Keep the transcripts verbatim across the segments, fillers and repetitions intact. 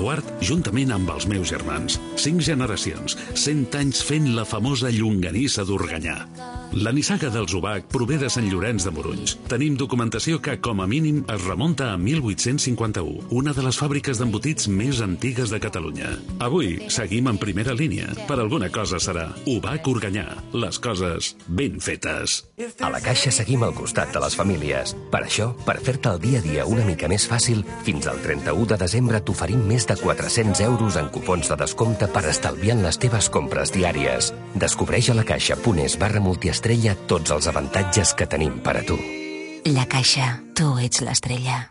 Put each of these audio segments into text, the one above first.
Eduard juntament amb els meus germans. Cinc generacions, cent anys fent la famosa llonganissa d'Organyà. La nissaga dels Ubac prové de Sant Llorenç de Morunys. Tenim documentació que, com a mínim, es remunta a mil vuit-cents cinquanta-u, una de les fàbriques d'embotits més antigues de Catalunya. Avui seguim en primera línia. Per alguna cosa serà Ubac Organyà. Les coses ben fetes. A la Caixa seguim al costat de les famílies. Per això, per fer-te el dia a dia una mica més fàcil, fins al trenta-u de desembre t'oferim més de quatre-cents euros en cupons de descompte per estalviar en les teves compres diàries. Descobreix a la caixa.es barra multiestrella tots els avantatges que tenim per a tu. La Caixa, tu ets l'estrella.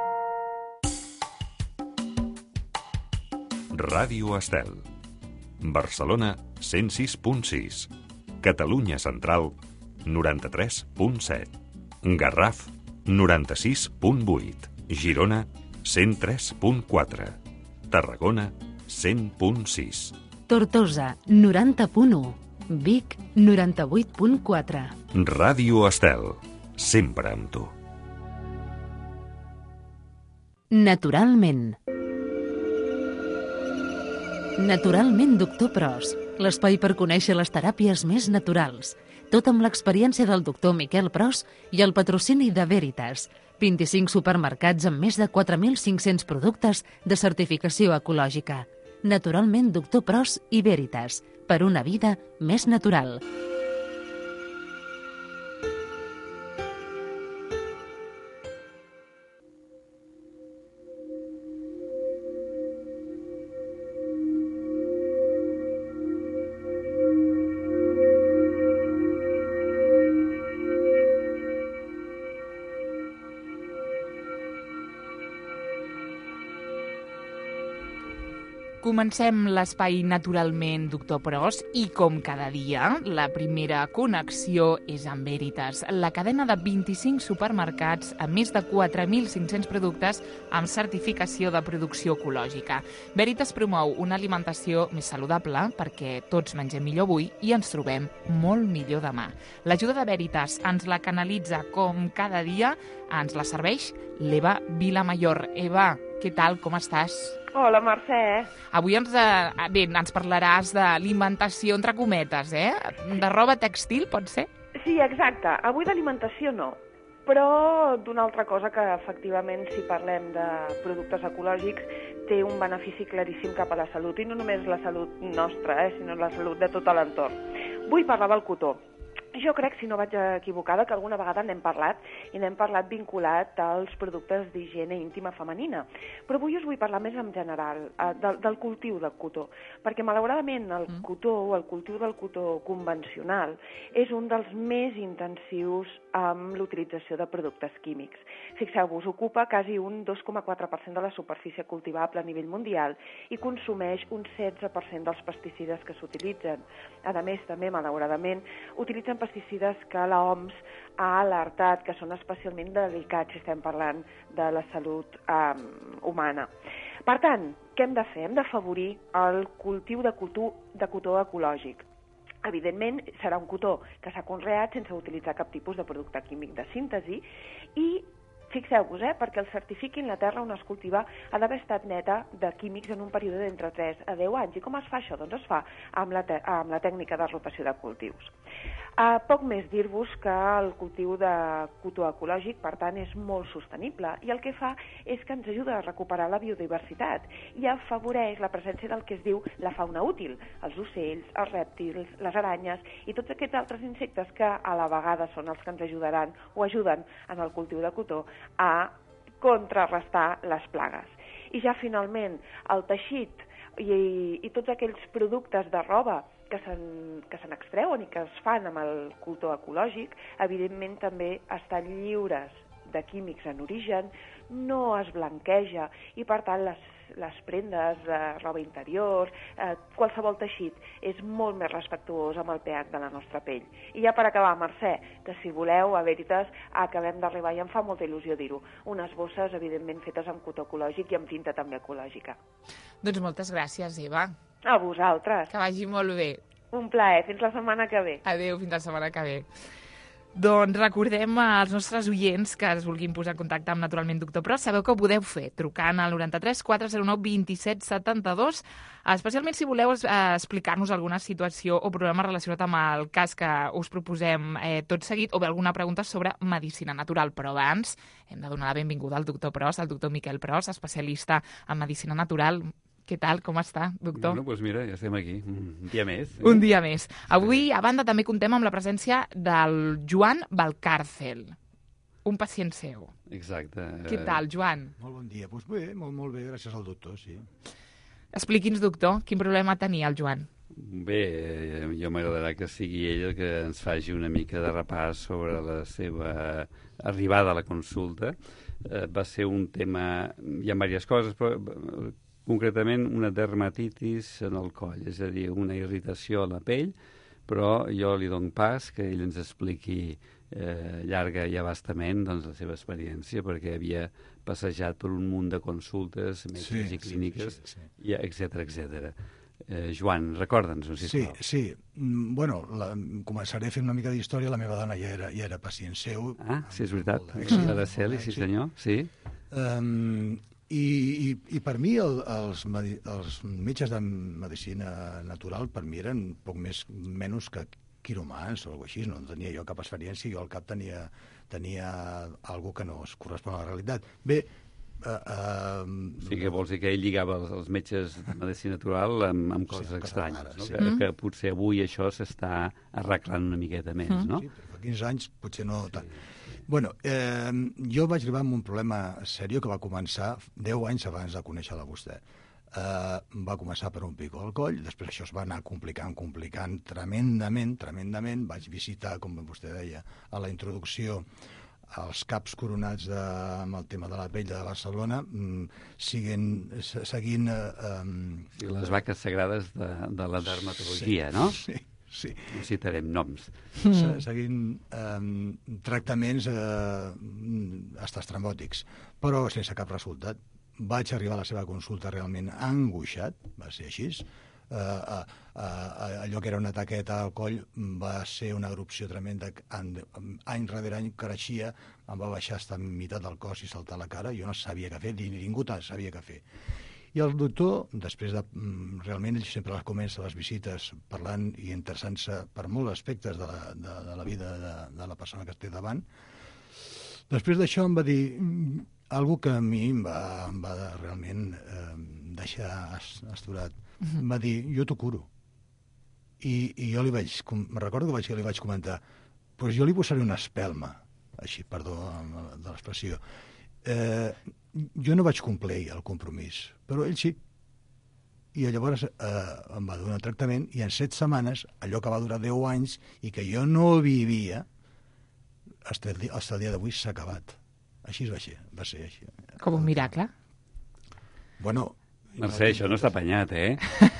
Ràdio Estel. Barcelona, cent sis punt sis. Catalunya Central, noranta-tres punt set. Garraf, noranta-sis punt vuit. Girona, cent tres punt quatre. Tarragona, cent punt sis. Tortosa, noranta punt u. Vic, noranta-vuit punt quatre. Ràdio Estel, sempre amb tu. Naturalment. Naturalment, doctor Pros, l'espai per conèixer les teràpies més naturals. Tot amb l'experiència del doctor Miquel Pros i el patrocini de Veritas. vint-i-cinc supermercats amb més de quatre mil cinc-cents productes de certificació ecològica. Naturalment, doctor Pros i Veritas. Per una vida més natural. Comencem l'espai naturalment, doctor Pros, i com cada dia, la primera connexió és amb Veritas, la cadena de vint-i-cinc supermercats amb més de quatre mil cinc-cents productes amb certificació de producció ecològica. Veritas promou una alimentació més saludable perquè tots mengem millor avui i ens trobem molt millor demà. L'ajuda de Veritas ens la canalitza com cada dia, ens la serveix l'Eva Vilamayor. Eva, què tal, com estàs? Hola, Mercè. Avui ens, eh, bé, ens parlaràs d'alimentació, entre cometes, eh? De roba tèxtil, pot ser? Sí, exacte. Avui d'alimentació no, però d'una altra cosa que, efectivament, si parlem de productes ecològics, té un benefici claríssim cap a la salut, i no només la salut nostra, eh, sinó la salut de tot l'entorn. Vull parlar del cotó. Jo crec, si no vaig equivocada, que alguna vegada n'hem parlat, i n'hem parlat vinculat als productes d'higiene íntima femenina. Però avui us vull parlar més en general, del, del cultiu del cotó, perquè malauradament el mm. cotó, o el cultiu del cotó convencional, és un dels més intensius amb l'utilització de productes químics. Fixeu-vos, ocupa quasi un dos coma quatre per cent de la superfície cultivable a nivell mundial i consumeix un setze per cent dels pesticides que s'utilitzen. A més, també, malauradament, utilitzen pesticides que l'O M S ha alertat que són especialment delicats si estem parlant de la salut eh, humana. Per tant, què hem de fer? Hem d'afavorir el cultiu de cotó, de cotó ecològic. Evidentment, serà un cotó que s'ha conreat sense utilitzar cap tipus de producte químic de síntesi i fixeu-vos, eh, perquè el certifiquin la terra on es cultiva ha d'haver estat neta de químics en un període d'entre tres a deu anys. I com es fa això? Doncs es fa amb la, amb la tècnica de rotació de cultius. Uh, poc més dir-vos que el cultiu de cotó ecològic, per tant, és molt sostenible i el que fa és que ens ajuda a recuperar la biodiversitat i afavoreix la presència del que es diu la fauna útil, els ocells, els rèptils, les aranyes i tots aquests altres insectes que a la vegada són els que ens ajudaran o ajuden en el cultiu de cotó a contrarrestar les plagues. I ja finalment, el teixit i, i tots aquells productes de roba que se n'extreuen i que es fan amb el cotó ecològic, evidentment també estan lliures de químics en origen, no es blanqueja i per tant les, les prendes, eh, roba interior, eh, qualsevol teixit és molt més respectuós amb el pH de la nostra pell. I ja per acabar, Mercè, que si voleu, a Veritas, acabem d'arribar i em fa molta il·lusió dir-ho, unes bosses evidentment fetes amb cotó ecològic i amb tinta també ecològica. Doncs moltes gràcies, Eva. A vosaltres. Que vagi molt bé. Un plaer. Fins la setmana que ve. Adéu, fins la setmana que ve. Doncs recordem als nostres oients que es vulguin posar en contacte amb Naturalment Doctor Pros. Sabeu que ho podeu fer trucant al noranta-tres quatre zero nou vint set setanta-dos, especialment si voleu eh, explicar-nos alguna situació o problema relacionat amb el cas que us proposem eh, tot seguit, o bé alguna pregunta sobre medicina natural. Però abans hem de donar la benvinguda al doctor Pros, al doctor Miquel Pros, especialista en medicina natural. Què tal? Com està, doctor? Bueno, doncs mira, ja estem aquí, un dia més. Eh? Un dia més. Avui, a banda, també contem amb la presència del Joan Valcárcel, un pacient seu. Exacte. Què tal, Joan? Molt bon dia. Doncs bé, molt, molt bé, gràcies al doctor, sí. Expliqui'ns, doctor, quin problema tenia el Joan. Bé, jo m'agradarà que sigui ell el que ens faci una mica de repàs sobre la seva arribada a la consulta. Eh, va ser un tema... Hi ha diverses coses, però concretament una dermatitis en el coll, és a dir, una irritació a la pell, però jo li dono pas que ell ens expliqui eh, llarga i abastament doncs, la seva experiència, perquè havia passejat per un munt de consultes, metges sí, i clíniques, sí, sí, sí. I etcètera, etcètera. Eh, Joan, recorda'ns, sisplau. Sí, sí. Bueno, la, començaré a fer una mica d'història. La meva dona ja era, ja era pacient seu. Ah, sí, és veritat. Exiliar de Celi, sí, senyor. Sí. Um, i, i, I per mi el, els, medi, els metges de medicina natural per mi eren poc més menys que quiromans o alguna cosa així. No tenia jo cap experiència, jo al cap tenia, tenia alguna que no es correspon a la realitat. Bé, Uh, uh, sí que vols dir que ell lligava els, els metges de medicina natural amb, amb coses sí, estranyes, ara, no? Sí. Que, que potser avui això s'està arreglant una miqueta més, mm. no? Sí, però fa quinze anys potser no tant. Sí. Bueno, eh, jo vaig arribar amb un problema seriós que va començar deu anys abans de conèixer-la vostè. Uh, va començar per un pico al coll, després això es va anar complicant, complicant tremendament, tremendament. Vaig visitar, com vostè deia, a la introducció els caps coronats de, amb el tema de la pell de Barcelona, mm, siguen, seguint... Eh, sí, les vaques sagrades de, de la dermatologia, sí, no? Sí, sí. No citarem noms. Se, seguint eh, tractaments eh, estrambòtics, però sense cap resultat. Vaig arribar a la seva consulta realment angoixat, va ser així. Uh, uh, uh, allò que era una taqueta al coll va ser una erupció tremenda, any rere any creixia, em va baixar fins a meitat del cos i saltar la cara, jo no sabia què fer, ni ningú sabia què fer. I el doctor, després de... realment ell sempre comença les visites parlant i interessant-se per molts aspectes de la, de, de la vida de, de la persona que es té davant. Després d'això em va dir algo que a mi em va, em va realment eh, deixar astorat. Em va dir, jo t'ho curo. I, i jo li vaig, me recordo que, vaig, que li vaig comentar, pues jo li posaré una espelma, així, perdó de l'expressió. Eh, jo no vaig complir el compromís, però ell sí. I llavors eh, em va donar un tractament i en set setmanes, allò que va durar deu anys i que jo no vivia, fins al dia d'avui s'ha acabat. Així va ser, va ser així. Com un miracle? Bueno... Mercè, això no està apanyat, eh?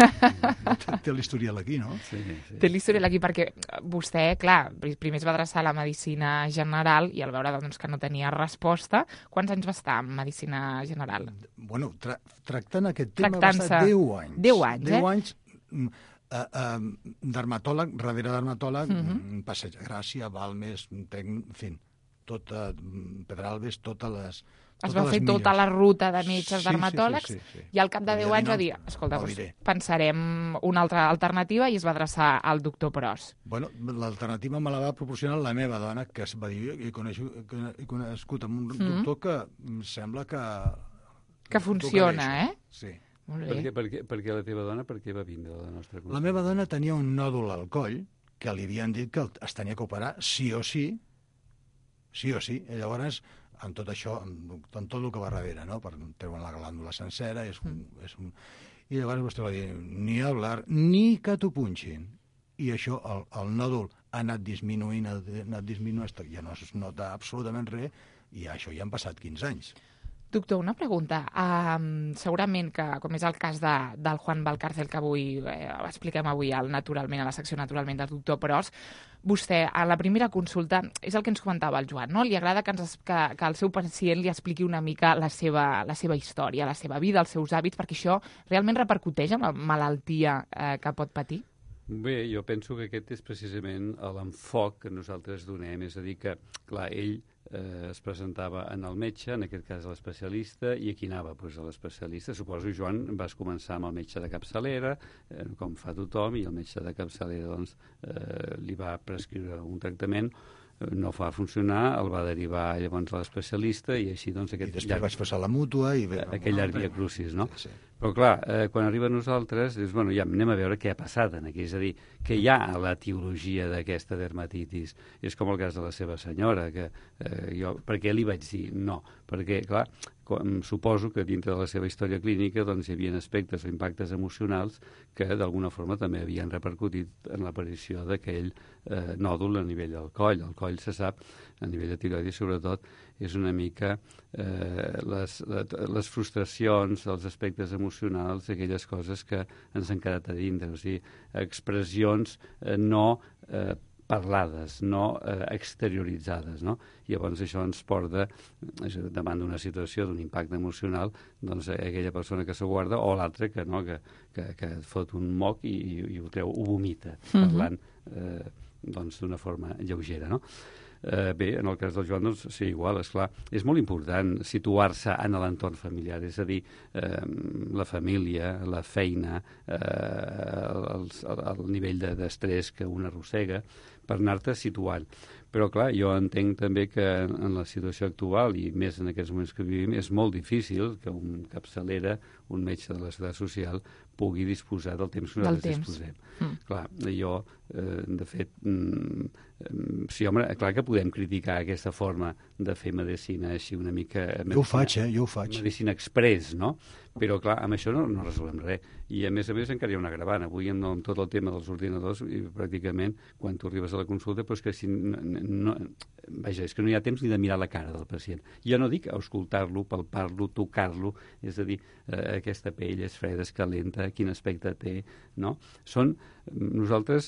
Té l'historial aquí, no? Sí, sí. Té l'historial aquí perquè vostè, clar, primer es va adreçar a la medicina general i al veure doncs, que no tenia resposta, quants anys va estar en medicina general? Bueno, tra tractant aquest tema va estar deu anys. Deu anys, eh? Deu anys, uh, uh, dermatòleg, darrere dermatòleg, uh -huh. Passeig de Gràcia, Balmes, en fi, tot, uh, Pedralbes, totes les... Es va fer tota la ruta de metges sí, dermatòlegs sí, sí, sí, sí. I al cap de deu anys va dir, escolta, doncs, pensarem una altra alternativa i es va adreçar al doctor Pros. Bueno, l'alternativa me la va proporcionar la meva dona, que es va dir, he conegut, he conegut amb un mm. doctor que sembla que... Que funciona, eh? Sí. Molt bé. Per què, per, què, per què la teva dona, per què va vindre a la nostra consulta? La meva dona tenia un nòdul al coll que li havien dit que es tenia que operar sí o sí, sí o sí, i llavors... amb tot això, amb, amb tot el que va darrere, no? Per treure la glàndula sencera, és un, mm. és un... I llavors vostè va dir, ni hablar, ni que t'ho punxin. I això, el, el nòdul ha anat disminuint, ha anat disminuint, ja no es nota absolutament res, i això ja han passat quinze anys. Doctor, una pregunta. Um, segurament que, com és el cas de, del Juan Valcárcel, que avui eh, expliquem avui al Naturalment, a la secció Naturalment del doctor Pros, vostè, a la primera consulta, és el que ens comentava el Joan, no? Li agrada que, ens, que, que el seu pacient li expliqui una mica la seva, la seva història, la seva vida, els seus hàbits, perquè això realment repercuteix en la malaltia eh, que pot patir? Bé, jo penso que aquest és precisament l'enfoc que nosaltres donem, és a dir que, clar, ell eh, es presentava en el metge, en aquest cas l'especialista, i aquí anava pues, a l'especialista. Suposo, Joan, vas començar amb el metge de capçalera, eh, com fa tothom, i el metge de capçalera doncs, eh, li va prescriure un tractament, no va funcionar, el va derivar llavors a l'especialista i així doncs aquest... I després llarg... vaig passar a la mútua i... Aquell llarg via crucis, no? Sí, sí. Però clar, eh, quan arriba a nosaltres, dius, bueno, ja anem a veure què ha passat aquí, és a dir, que hi ha l'etiologia d'aquesta dermatitis. És com el cas de la seva senyora, que eh, jo, per què li vaig dir no? Perquè, clar, com, suposo que dintre de la seva història clínica doncs, hi havia aspectes o impactes emocionals que d'alguna forma també havien repercutit en l'aparició d'aquell eh, nòdul a nivell del coll. El coll, se sap, a nivell de tiroides sobretot, és una mica eh, les, les frustracions, els aspectes emocionals, aquelles coses que ens han quedat a dintre, o sigui, expressions eh, no eh, parlades, no eh, exterioritzades, no? I llavors això ens porta, davant d'una situació, d'un impacte emocional, doncs aquella persona que s'ho guarda o l'altra que, no, que, que, que fot un moc i, i, i ho treu, ho vomita, parlant eh, doncs d'una forma lleugera, no? Eh, bé, en el cas del Joan, doncs, sí, igual, esclar. És molt important situar-se en l'entorn familiar, és a dir, eh, la família, la feina, eh, el, el, el nivell d'estrès que un arrossega, per anar-te situant. Però, clar, jo entenc també que en la situació actual, i més en aquests moments que vivim, és molt difícil que un capçalera, un metge de la Seguretat Social, pugui disposar del temps que nosaltres disposem. Mm. Clar, jo, eh, de fet, mm, sí, home, clar que podem criticar aquesta forma de fer medicina així una mica... Medicina, jo ho faig, eh? Jo ho faig. Medicina express, no? Però, clar, amb això no, no resolem res. I, a més a més, encara hi ha una agravant. Avui, amb, amb tot el tema dels ordinadors, i pràcticament, quan tu arribes a la consulta, però és que si no, no, vaja, és que no hi ha temps ni de mirar la cara del pacient. Jo no dic escoltar-lo, palpar-lo, tocar-lo, és a dir, eh, aquesta pell és freda, és calenta, quin aspecte té, no? Són, nosaltres,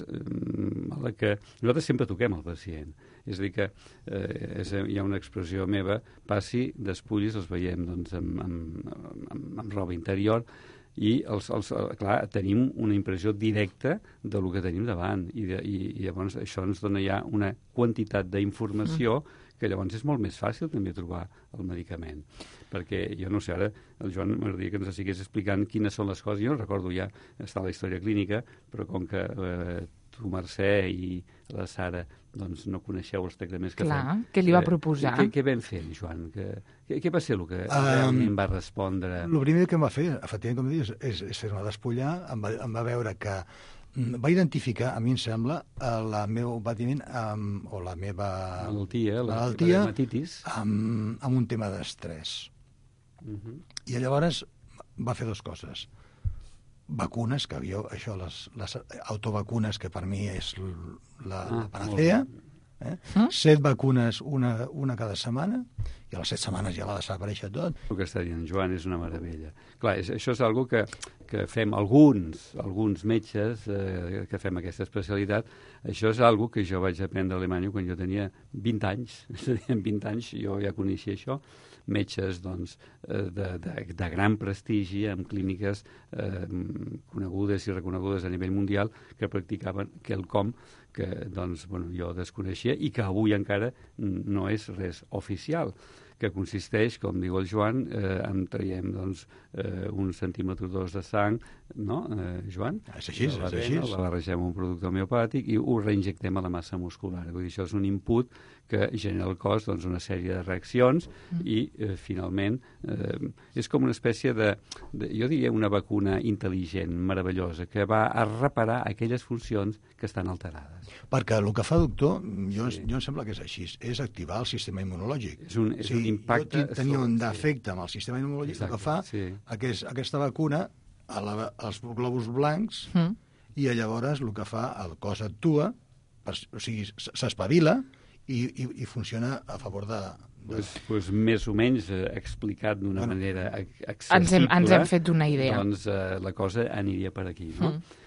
a la que, nosaltres sempre toquem el pacient. És a dir que eh, és, hi ha una expressió meva, passi, despullis, els veiem doncs, amb, amb, amb, amb roba interior, i els, els, clar, tenim una impressió directa del que tenim davant, i, de, i, i llavors això ens dona ja una quantitat d'informació mm. que llavors és molt més fàcil també trobar el medicament. Perquè jo no sé, ara el Joan m'agradaria que ens estigués explicant quines són les coses. Jo no recordo ja, està la història clínica, però com que eh, tu, Mercè, i la Sara doncs no coneixeu els tractaments que Clar, fem. Què li va proposar? Què, què vam fer, Joan? Que, què, què va ser el que um, realment va respondre? El primer que em va fer, efectivament, com dius, és, és fer-me despullar. Em va, em va veure que va identificar, a mi em sembla, el meu patiment amb, o la meva malaltia, la, malaltia la dermatitis, amb, amb un tema d'estrès. Uh -huh. I llavors va fer dues coses. Vacunes, que jo, això, les, les autovacunes, que per mi és la, ah, la panacea, eh? Mm? set vacunes, una, una cada setmana, i a les set setmanes ja va desaparèixer tot. El que està dient Joan és una meravella. Clar, és, això és algo que, que fem alguns, alguns metges eh, que fem aquesta especialitat. Això és algo que jo vaig aprendre a Alemanya quan jo tenia vint anys. És a dir, en vint anys jo ja coneixia això. Metges doncs, de, de, de gran prestigi, amb clíniques eh, conegudes i reconegudes a nivell mundial, que practicaven quelcom que doncs, bueno, jo desconeixia i que avui encara no és res oficial, que consisteix, com diu el Joan, eh, en traiem doncs, eh, un centímetre o dos de sang, no, eh, Joan? És així, és així. La barregem un producte homeopàtic i ho reinjectem a la massa muscular. Vull dir, això és un input que genera al cos doncs, una sèrie de reaccions mm. i, eh, finalment, eh, és com una espècie de, de, jo diria, una vacuna intel·ligent, meravellosa, que va a reparar aquelles funcions que estan alterades. Perquè el que fa, doctor, jo, sí. jo em sembla que és així, és activar el sistema immunològic. És un, és sí, un impacte... Jo tenia un defecte sí. amb el sistema immunològic, Exacte, el que fa sí. aquest, aquesta vacuna a la, als globus blancs mm. i llavors el que fa, el cos actua, per, o sigui, s'espavila i, i, i funciona a favor de... de... Pues, pues més o menys eh, explicat d'una bueno, manera accessible. Ens hem, ens hem fet una idea. Doncs eh, la cosa aniria per aquí, no? Mm.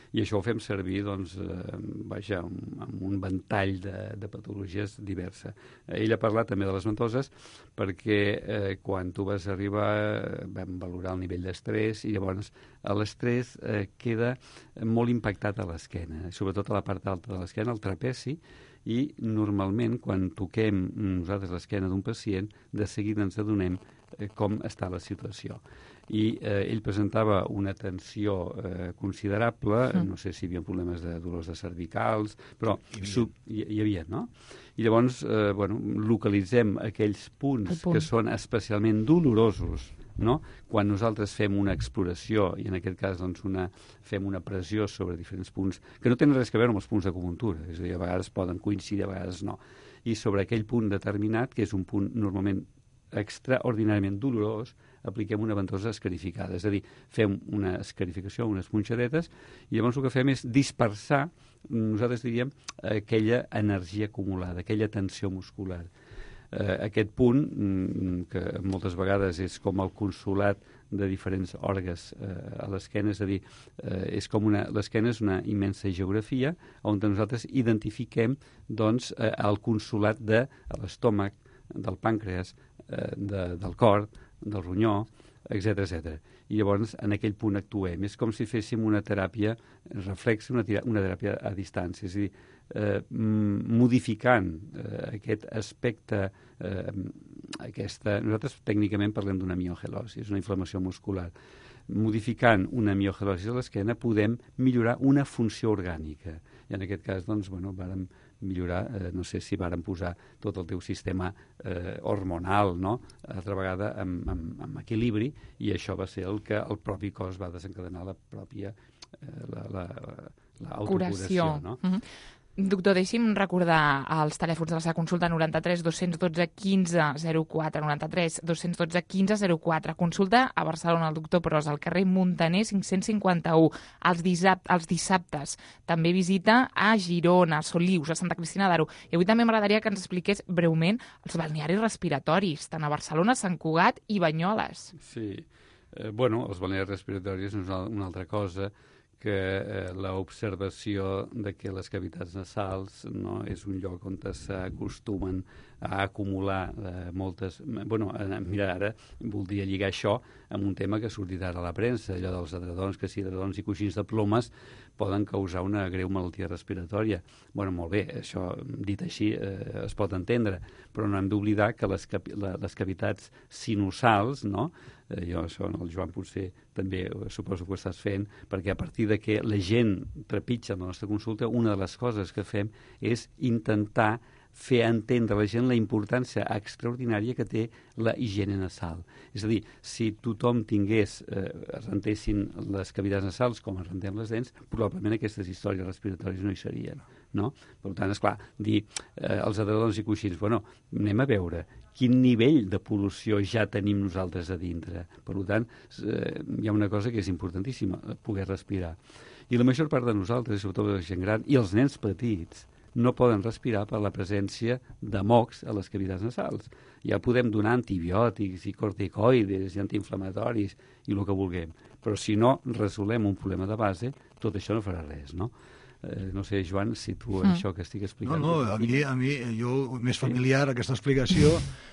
I això ho fem servir, doncs, eh, vaja, amb un ventall de, de patologies diversa. Ell ha parlat també de les ventoses perquè eh, quan tu vas arribar eh, vam valorar el nivell d'estrès i llavors l'estrès eh, queda molt impactat a l'esquena, sobretot a la part alta de l'esquena, al trapeci, i normalment quan toquem nosaltres l'esquena d'un pacient, de seguida ens adonem eh, com està la situació. I eh, ell presentava una tensió eh, considerable, mm. no sé si hi havia problemes de dolors de cervicals, però hi havia, sub, hi, hi havia no? I llavors, eh, bueno, localitzem aquells punts punt. que són especialment dolorosos, no? Quan nosaltres fem una exploració, i en aquest cas doncs, una, fem una pressió sobre diferents punts, que no tenen res a veure amb els punts de acupuntura, és a dir, a vegades poden coincidir, a vegades no, i sobre aquell punt determinat, que és un punt normalment extraordinàriament dolorós, apliquem una ventosa escarificada, és a dir, fem una escarificació, unes punxadetes, i llavors el que fem és dispersar, nosaltres diríem, aquella energia acumulada, aquella tensió muscular. Eh, aquest punt, que moltes vegades és com el consolat de diferents òrgans eh, a l'esquena, és a dir, eh, és com una, l'esquena és una immensa geografia on nosaltres identifiquem doncs, eh, el consolat de l'estómac, del pàncreas, eh, de, del cor, del ronyó, etcètera etcètera. I llavors en aquell punt actuem. És com si féssim una teràpia reflex, una, una teràpia a distància, és a dir, eh, modificant eh, aquest aspecte, eh, aquesta... Nosaltres tècnicament parlem d'una miogelosi, és una inflamació muscular. Modificant una miogelosi a l'esquena podem millorar una funció orgànica. I en aquest cas, doncs, bueno, vàrem millorar, eh, no sé si vàrem posar tot el teu sistema eh, hormonal, no?, altra vegada amb, amb, amb equilibri, i això va ser el que el propi cos va desencadenar la pròpia eh, la, la, la autocuració, no? Mm-hmm. Doctor, deixi'm recordar els telèfons de la seva consulta: noranta-tres dos-cents dotze quinze zero quatre, noranta-tres dos-cents dotze quinze zero quatre. Consulta a Barcelona, el doctor Pros, al carrer Muntaner cinc-cents cinquanta-u. Els, dissabtes, els dissabtes també visita a Girona, a Solius, a Santa Cristina d'Aro. I avui també m'agradaria que ens expliqués breument els balnearis respiratoris, tant a Barcelona, Sant Cugat i Banyoles. Sí, eh, bueno, els balnearis respiratoris és una, una altra cosa, que eh, l'observació de que les cavitats nasals, no, és un lloc on s'acostumen a acumular eh, moltes... Bueno, eh, mira, ara voldria lligar això amb un tema que ha sortit ara a la premsa, allò dels edredons, que si edredons i coixins de plomes poden causar una greu malaltia respiratòria. Bueno, molt bé, això dit així eh, es pot entendre, però no hem d'oblidar que les, capi la, les cavitats sinusals, no?, Eh, jo això el Joan potser també eh, suposo que ho estàs fent, perquè a partir de que la gent trepitja en la nostra consulta, una de les coses que fem és intentar fer entendre a la gent la importància extraordinària que té la higiene nasal. És a dir, si tothom tingués, eh, es rentessin les cavitats nasals com es rentem les dents, probablement aquestes històries respiratòries no hi serien, no? Per tant, esclar, dir eh, els edredons i coixins, bueno, anem a veure quin nivell de pol·lució ja tenim nosaltres a dintre. Per tant, eh, hi ha una cosa que és importantíssima, poder respirar. I la major part de nosaltres, sobretot la gent gran, i els nens petits, no poden respirar per la presència de mocs a les cavitats nasals. Ja podem donar antibiòtics i corticoides i antiinflamatoris i el que vulguem, però si no resolem un problema de base, tot això no farà res, no? Eh, no sé, Joan, si tu mm. això que estic explicant... No, no, a mi, a mi jo, més familiar, aquesta explicació,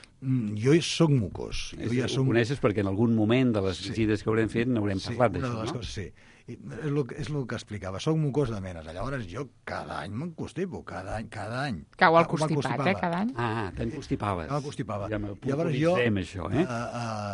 jo soc mucós. Jo és, ja ho som... coneixes perquè en algun moment de les sí. visites que haurem fet n'haurem sí, parlat d'això, no? Coses, sí. I és el és el que explicava. Soc mucós de menes. Llavors jo cada any me'n constipo, cada any, cada any. Cau el constipat, eh, cada any? Ah, te'n constipaves. Me'n constipava. Ja Llavors jo això, eh? Uh,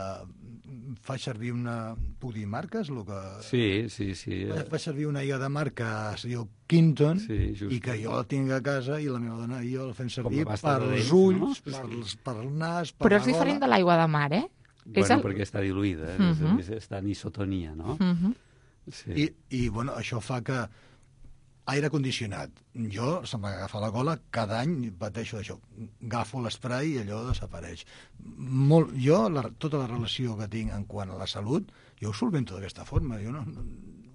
uh, faig servir una... Puc dir marques? Lo que... Sí, sí, sí. Faig, faig servir una aigua de marca, es diu Quinton, sí, i que jo la tinc a casa i la meva dona i jo la fem servir per els ulls, no? per, per el nas, per Però la és diferent de l'aigua de mar, eh? Bueno, és el... perquè està diluïda, eh? uh -huh. està en isotonia, no? Uh -huh. Sí. I, I, bueno, això fa que aire condicionat. Jo, se m'agafa la gola, cada any pateixo d'això. Agafo l'esprai i allò desapareix. Molt, jo, la, tota la relació que tinc en quant a la salut, jo ho solvento d'aquesta forma. Jo no, no,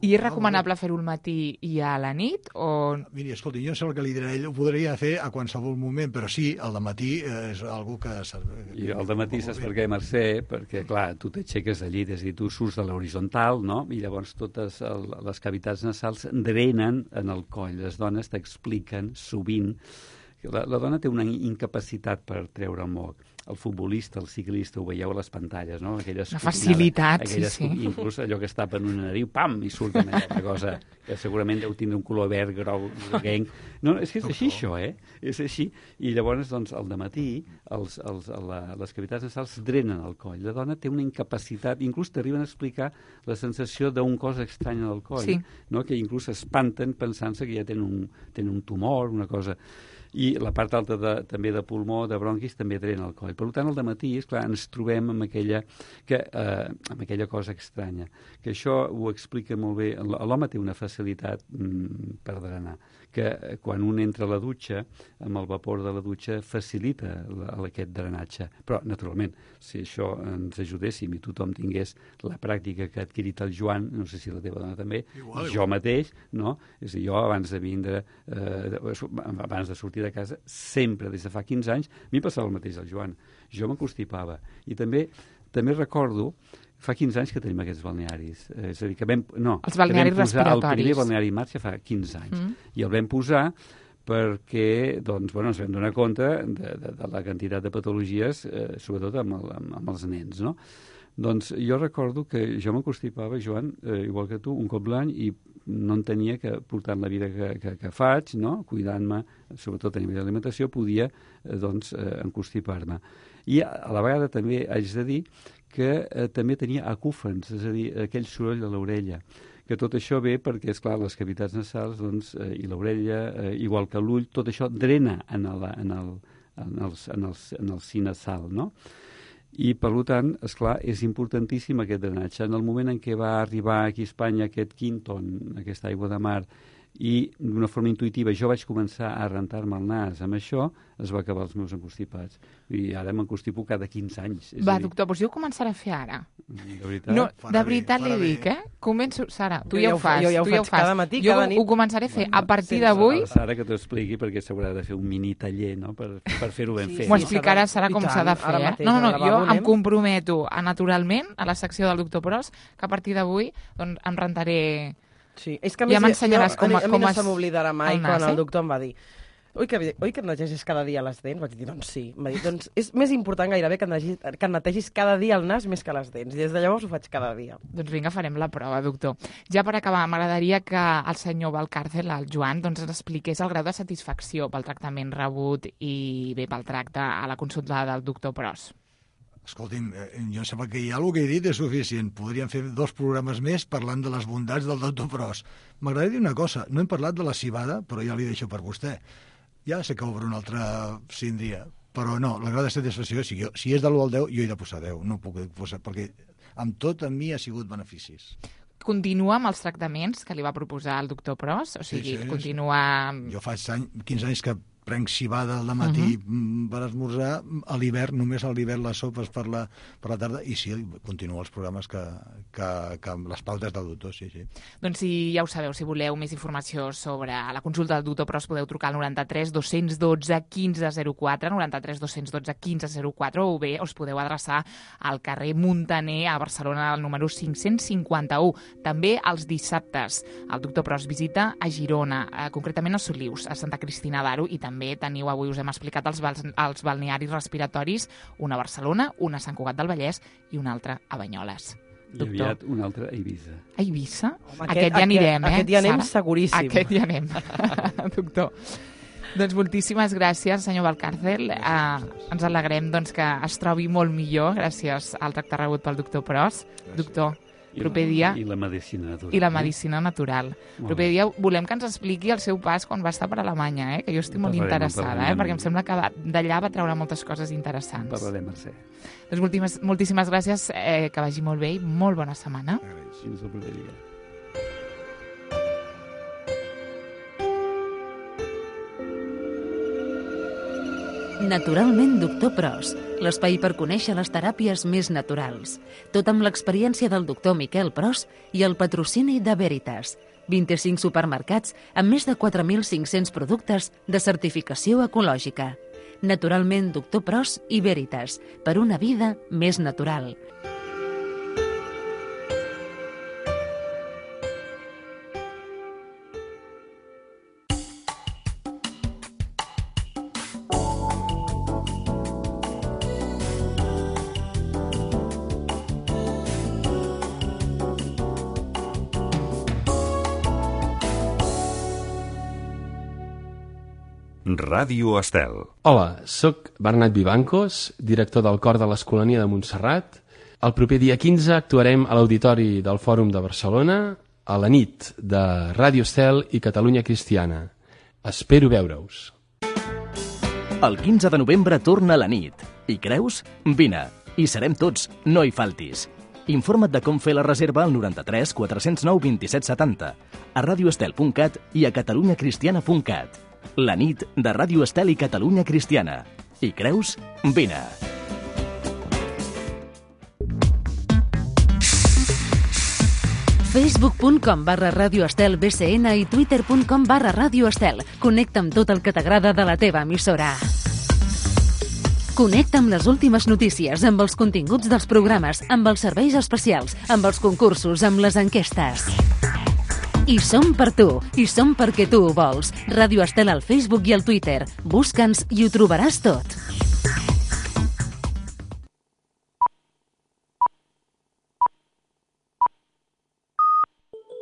I és recomanable fer-ho al matí i a la nit? O... Miri, escolti, jo em sembla que li diré a ell, ho podria fer a qualsevol moment, però sí, el dematí és algú que... I el dematí saps per què, Mercè? Perquè, clar, tu t'aixeques de llit, és a dir, tu surts de l'horitzontal, no? I llavors totes el, les cavitats nasals drenen en el coll. Les dones t'expliquen sovint que la, la dona té una incapacitat per treure el moc. El futbolista, el ciclista, ho veieu a les pantalles, no? Aquella una facilitat, aquella, sí, sí. Inclús allò que es tapa en una nariu, pam, i surt una cosa que segurament deu tindre un color verd, grau, groguenc. No, és que és així, això, eh? És així. I llavors, doncs, al dematí, els, els, la, les cavitats nasals drenen el coll. La dona té una incapacitat, inclús t'arriben a explicar la sensació d'un cos estrany al coll, sí. No? Que inclús espanten pensant-se que ja tenen un, tenen un tumor, una cosa... I la part alta de, també de pulmó, de bronquis, també drena el coll. Per tant, al dematí, esclar, ens trobem amb aquella, que, eh, amb aquella cosa estranya. Que això ho explica molt bé. L'home té una facilitat mm, per drenar, que quan un entra a la dutxa, amb el vapor de la dutxa, facilita la, aquest drenatge. Però, naturalment, si això ens ajudéssim i tothom tingués la pràctica que ha adquirit el Joan, no sé si la teva dona també, igual, jo igual. mateix, no? És a dir, jo abans de vindre, eh, abans de sortir de casa, sempre, des de fa quinze anys, a mi passava el mateix al Joan. Jo m'enconstipava. I també també recordo, fa quinze anys que tenim aquests balnearis. Eh, és a dir, que vam... No, els balnearis que vam posar respiratoris. El primer balneari en marxa fa quinze anys. Mm. I el vam posar perquè doncs, bueno, ens vam donar compte de, de, de la quantitat de patologies, eh, sobretot amb, el, amb, amb els nens, no? Doncs jo recordo que jo m'enconstipava, Joan, eh, igual que tu, un cop l'any, i no entenia que, portant la vida que, que, que faig, no? Cuidant-me, sobretot a nivell d'alimentació, podia eh, doncs, eh, enconstipar-me. I a, a la vegada també haig de dir que eh, també tenia acúfens, és a dir, aquell soroll de l'orella, que tot això ve perquè, esclar, les cavitats nasals doncs, eh, i l'orella, eh, igual que l'ull, tot això drena en el, en el, en el, en el, en el si nasal, no? I, per tant, esclar, és importantíssim aquest drenatge. En el moment en què va arribar aquí a Espanya aquest Quinton, aquesta aigua de mar, i d'una forma intuïtiva jo vaig començar a rentar-me el nas amb això, es va acabar els meus encostipats. I ara m'encostipo cada quinze anys. És Va, dir... doctor, doncs jo ho començaré a fer ara. De veritat? No, farà de veritat bé, li dic, eh? Començo, Sara, tu ja, ja ho fas. Jo ja ho tu faig ja ho fas. cada matí, jo cada nit. ho començaré a fer Bueno, a partir sense- d'avui. Sara, que t'ho expliqui, perquè s'haurà de fer un mini taller, no?, per, per fer-ho ben Sí, fet. M'ho sí, explicarà, Sara, Sara, i com tant, s'ha de fer, ara eh? mateix, No, no, no, al jo lavabo em anem. comprometo a, naturalment, a la secció del doctor Pros, que a partir d'avui doncs, em rentaré... Sí, és que a Ja més, m'ensenyaràs jo- com a- a, mi com no es- se m'oblidarà mai el nas, quan eh? el doctor em va dir oi que, oi que et netegis cada dia les dents? Vaig dir, doncs sí. Em va dir, doncs és més important gairebé que et, netegis, que et netegis cada dia el nas més que les dents. I des de llavors ho faig cada dia. Doncs vinga, farem la prova, doctor. Ja per acabar, m'agradaria que el senyor Valcárcel, el Joan, doncs ens expliqués el grau de satisfacció pel tractament rebut i bé pel tracte a la consulta del doctor Pros. Escolti'm, eh, jo em sembla que ja el que he dit és suficient. Podríem fer dos programes més parlant de les bondats del doctor Pros. M'agradaria dir una cosa. No hem parlat de la civada, però ja li deixo per vostè. Ja sé que obre un altre síndria, però no, la grau de satisfacció, si, jo, si és de l'u al deu, jo he de posar deu, no puc posar, perquè amb tot a mi ha sigut beneficis. Continua amb els tractaments que li va proposar el doctor Pros? O sigui, Sí, sí, continua... Jo fa any, quinze anys que prenc civada al matí uh -huh. per esmorzar, a l'hivern, només a l'hivern les sopes per la, per la tarda, i sí, continuo els programes que, que, que amb les pautes del doctor, sí, sí. Doncs si ja ho sabeu, si voleu més informació sobre la consulta del doctor Pros, podeu trucar al noranta-tres dos-cents dotze quinze zero quatre, noranta-tres dos-cents dotze quinze zero quatre, o bé us podeu adreçar al carrer Muntaner, a Barcelona, al número cinc-cents cinquanta-u. També els dissabtes. El doctor Pros visita a Girona, eh, concretament a Solius, a Santa Cristina d'Aro, i també teniu, avui us hem explicat, els, bal els balnearis respiratoris, una a Barcelona, una a Sant Cugat del Vallès i una altra a Banyoles. I aviat un altre a Eivissa. A Eivissa? Home, aquest, aquest ja anirem, aquest, eh, Aquest ja anem Sara? seguríssim. Aquest ja anem, doctor. Doncs moltíssimes gràcies, senyor Valcárcel. Uh, ens alegrem doncs, que es trobi molt millor gràcies al tracte rebut pel doctor Pros. Gràcies. Doctor, I proper la, dia... I la medicina natural. I la medicina natural. Molt Proper bé. dia volem que ens expliqui el seu pas quan va estar per Alemanya, eh? Que jo estic molt Parlarem, interessada, parlarem. eh? Perquè em sembla que d'allà va treure moltes coses En interessants. parlarem, Mercè. Doncs moltíssimes, moltíssimes gràcies, eh, que vagi molt bé i molt bona setmana. Fins el proper dia. Naturalment, doctor Pros, l'espai per conèixer les teràpies més naturals. Tot amb l'experiència del doctor Miquel Pros i el patrocini de Veritas. vint-i-cinc supermercats amb més de quatre mil cinc-cents productes de certificació ecològica. Naturalment, doctor Pros i Veritas, per una vida més natural. Ràdio Estel. Hola, sóc Bernat Vivancos, director del Cor de l'Escolania de Montserrat. El proper dia quinze actuarem a l'Auditori del Fòrum de Barcelona a la nit de Ràdio Estel i Catalunya Cristiana. Espero veure-us. El quinze de novembre torna la nit. I creus? Vine. Hi serem tots, no hi faltis. Informa't de com fer la reserva al noranta-tres quatre zero nou vint-i-set setanta, a radioestel punt cat i a catalunyacristiana punt cat. La nit de Ràdio Estel i Catalunya Cristiana. Hi creus? Vine. facebook punt com barra Radio Estel B C N i twitter punt com barra Radio Estel. Connecta amb tot el que t'agrada de la teva emissora. Connecta amb les últimes notícies, amb els continguts dels programes, amb els serveis especials, amb els concursos, amb les enquestes. I som per tu, i som perquè tu ho vols. Ràdio Estel al Facebook i al Twitter. Busca'ns i ho trobaràs tot.